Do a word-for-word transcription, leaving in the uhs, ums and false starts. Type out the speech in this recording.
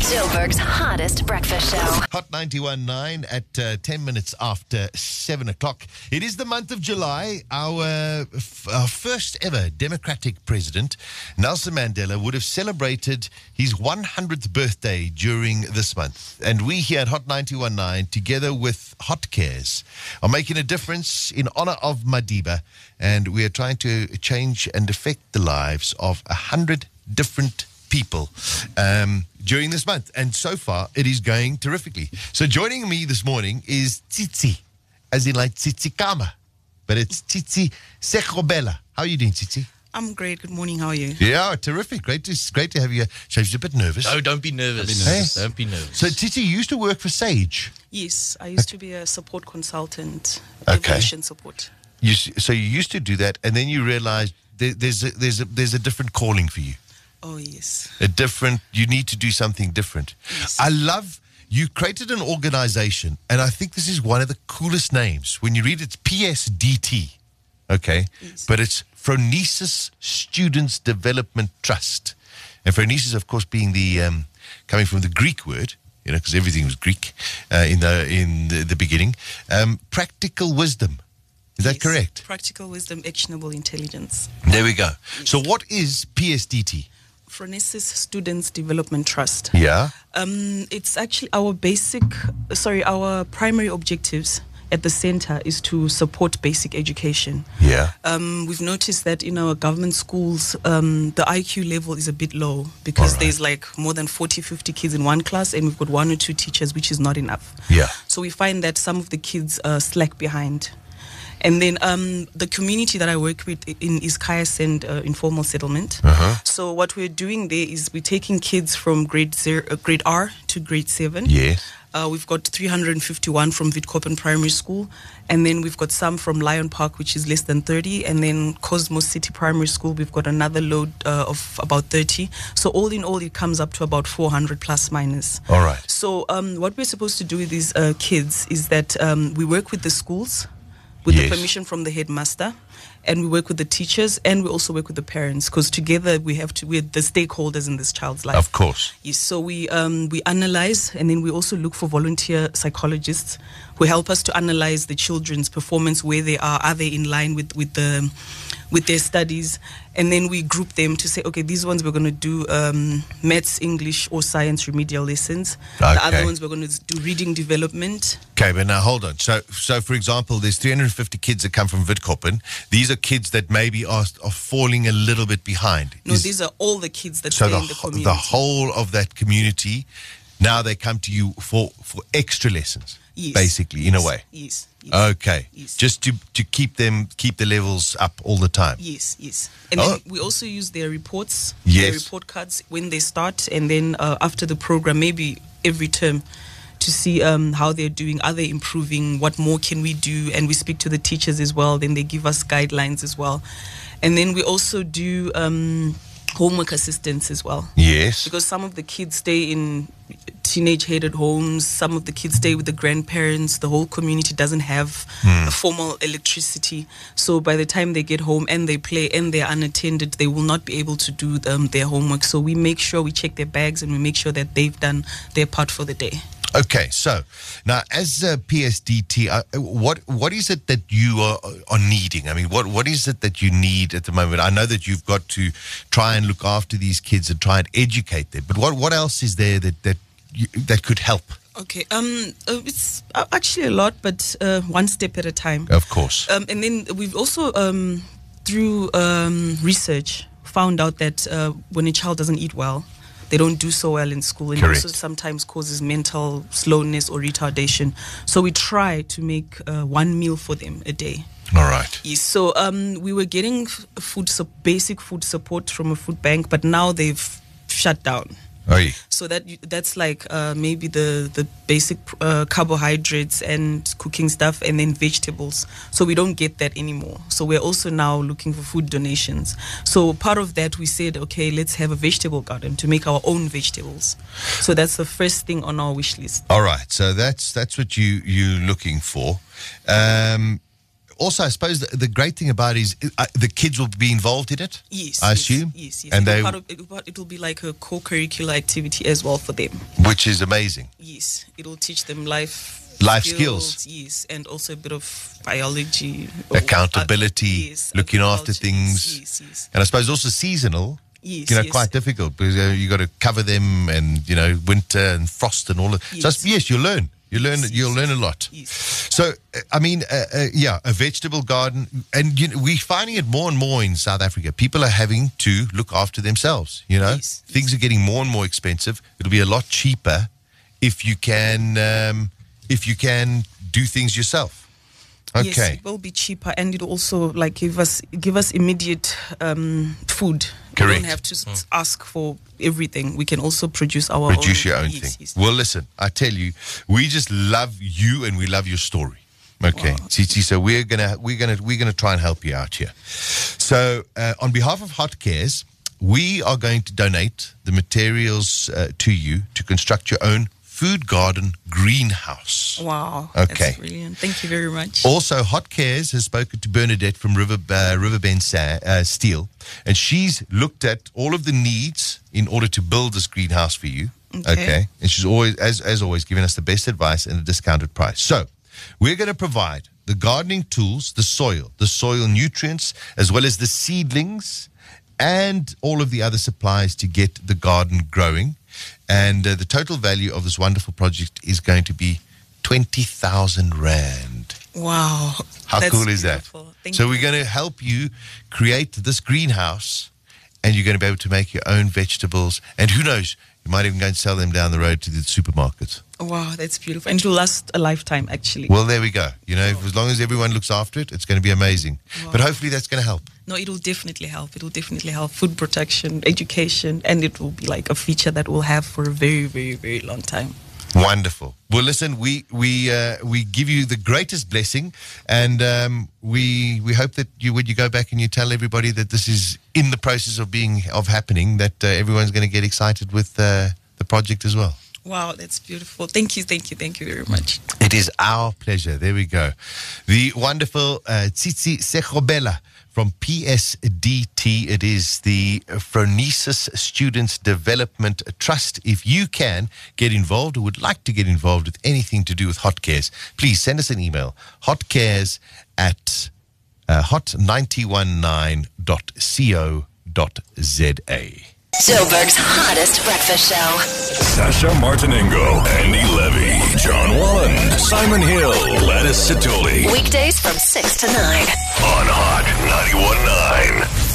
Joburg's hottest breakfast show. Hot ninety-one point nine at uh, ten minutes after seven o'clock. It is the month of July. Our, f- our first ever Democratic president, Nelson Mandela, would have celebrated his one hundredth birthday during this month. And we here at Hot ninety-one point nine, together with Hot Cares, are making a difference in honor of Madiba. And we are trying to change and affect the lives of a hundred different people um, during this month. And so far, it is going terrifically. So joining me this morning is Tsitsi, as in like Tsitsikama, but it's Tsitsi Sekgobela. How are you doing, Tsitsi? I'm great. Good morning. How are you? Yeah, terrific. Great to, great to have you. She's a bit nervous. No, don't be nervous. Don't be nervous. Hey? Don't be nervous. So, Tsitsi, you used to work for SAGE. Yes, I used to be a support consultant, Okay. evolution support. You, s- so you used to do that, and then you realized there, there's, a, there's, a, there's a different calling for you. Oh, yes. A different, you need to do something different. Yes. I love, you created an organization, and I think this is one of the coolest names. When you read it, it's P S D T, okay? Yes. But it's Phronesis Students Development Trust. And Phronesis, of course, being the, um, coming from the Greek word, you know, because everything was Greek uh, in the in the, the beginning. Um, practical wisdom. Is that Yes. correct? Practical wisdom, actionable intelligence. There we go. So what is P S D T? Phronesis Students Development Trust. Yeah. Um, it's actually our basic, sorry, our primary objectives at the center is to support basic education. Yeah. Um, we've noticed that in our government schools, um, the I Q level is a bit low because All right. there's like more than forty, fifty kids in one class and we've got one or two teachers, which is not enough. Yeah. So we find that some of the kids uh, slack behind. And then um, the community that I work with in is Kayasend uh, Informal Settlement. Uh-huh. So what we're doing there is we're taking kids from grade zero, uh, grade R to grade seven. Yes. Uh, we've got three hundred fifty-one from Witkoppen Primary School, and then we've got some from Lion Park, which is less than thirty, and then Cosmos City Primary School, we've got another load uh, of about thirty. So all in all, it comes up to about four hundred plus minus. All right. So um, what we're supposed to do with these uh, kids is that um, we work with the schools, with Yes. the permission from the headmaster, and we work with the teachers, and we also work with the parents, because together we have to, we're the stakeholders in this child's life. Of course. Yes, so we um, we analyze, and then we also look for volunteer psychologists who help us to analyze the children's performance, where they are, are they in line with with the with their studies, and then we group them to say, okay, these ones we're going to do um, maths, English, or science remedial lessons. The Okay. other ones we're going to do reading development. Okay, but now hold on. So, so for example, there's three hundred fifty kids that come from Witkoppen. These are kids that maybe are, are falling a little bit behind. No, Is- these are all the kids that so stay the, in the wh- community. the whole of that community, now they come to you for, for extra lessons, Yes. basically, in a way. Yes. yes. Okay, Yes. just to to keep them keep the levels up all the time. Yes, yes. And Oh. then we also use their reports, Yes. their report cards when they start, and then uh, after the program, maybe every term, to see um, how they're doing. Are they improving? What more can we do? And we speak to the teachers as well. Then they give us guidelines as well. And then we also do um, homework assistance as well. Yes. Because some of the kids stay in teenage-headed homes, some of the kids stay with the grandparents, the whole community doesn't have a formal electricity. So by the time they get home and they play and they're unattended, they will not be able to do um, their homework. So we make sure we check their bags and we make sure that they've done their part for the day. Okay, so now as a P S D T, uh, what what is it that you are, are needing? I mean, what what is it that you need at the moment? I know that you've got to try and look after these kids and try and educate them, but what what else is there that that you, that could help? Okay, um, uh, it's uh, actually a lot, but uh, one step at a time. Of course. Um, and then we've also, um, through um, research, found out that uh, when a child doesn't eat well, they don't do so well in school, and Correct. also sometimes causes mental slowness or retardation. So we try to make uh, one meal for them a day. All right. Yes, so um, we were getting f- food, su- basic food support from a food bank, but now they've shut down. Oh, yeah. So that you- that's like uh, maybe the the basic uh, carbohydrates and cooking stuff, and then vegetables. So we don't get that anymore. So we're also now looking for food donations. So part of that, we said, okay, let's have a vegetable garden to make our own vegetables. So that's the first thing on our wish list. All right. So that's that's what you you're looking for. Um, also, I suppose the, the great thing about it is uh, the kids will be involved in it. Yes, I yes, assume. Yes, yes. And It'll they, part of, it, will- it will be like a co-curricular activity as well for them. which is amazing. Yes, it will teach them life Life skills. Yes, and also a bit of biology, Accountability, uh, yes, looking after agriculture, things. Yes, yes, And I suppose also seasonal. yes. You know, yes. quite difficult because uh, you got to cover them, and you know, winter and frost and all of. Yes. So it's- yes, you learn. You learn. Yes, You'll yes, learn a yes. lot. Yes. So, uh, I mean, uh, uh, yeah, a vegetable garden, and you know, we're finding it more and more in South Africa. People are having to look after themselves. You know, Yes, things are getting more and more expensive. It'll be a lot cheaper if you can, um, if you can do things yourself. Okay. Yes, it will be cheaper, and it will also like give us give us immediate um, food. Correct. We don't have to s ask for everything. We can also produce our Produce own. your own yes, thing. Yes. Well, listen, I tell you, we just love you and we love your story. Okay, Wow. Tsitsi, so we're gonna we're gonna we're gonna try and help you out here. So, uh, on behalf of Hot Cares, we are going to donate the materials uh, to you to construct your own food garden greenhouse. Wow. Okay. That's brilliant. Thank you very much. Also, Hot Cares has spoken to Bernadette from River, uh, Riverbend Sa- uh, Steel, and she's looked at all of the needs in order to build this greenhouse for you. Okay. And she's always, as, as always, giving us the best advice and a discounted price. So, we're going to provide the gardening tools, the soil, the soil nutrients, as well as the seedlings and all of the other supplies to get the garden growing. And uh, the total value of this wonderful project is going to be twenty thousand rand. Wow. How That's cool is that? beautiful. Thank So you. we're going to help you create this greenhouse, and you're going to be able to make your own vegetables. And who knows, you might even go and sell them down the road to the supermarket. Wow, that's beautiful. And it will last a lifetime, actually. Well, there we go. You know, if, as long as everyone looks after it, it's going to be amazing. Wow. But hopefully that's going to help. No, it will definitely help. It will definitely help. Food protection, education, and it will be like a feature that we'll have for a very, very, very long time. Wonderful. Well, listen, we we uh, we give you the greatest blessing, and um, we we hope that you, when you go back and you tell everybody that this is in the process of being of happening, that uh, everyone's going to get excited with uh, the project as well. Wow, that's beautiful. Thank you, thank you, thank you very much. It is our pleasure. There we go. The wonderful uh, Tsitsi Sekgobela from P S D T. It is the Phronesis Students Development Trust. If you can get involved or would like to get involved with anything to do with Hot Cares, please send us an email, hotcares at uh, hot nine one nine dot co dot za. Joburg's hottest breakfast show. Sasha Martinengo, Andy Levy, John Wallen, Simon Hill, Gladys Sitoli. Weekdays from six to nine. On Hot ninety-one point nine.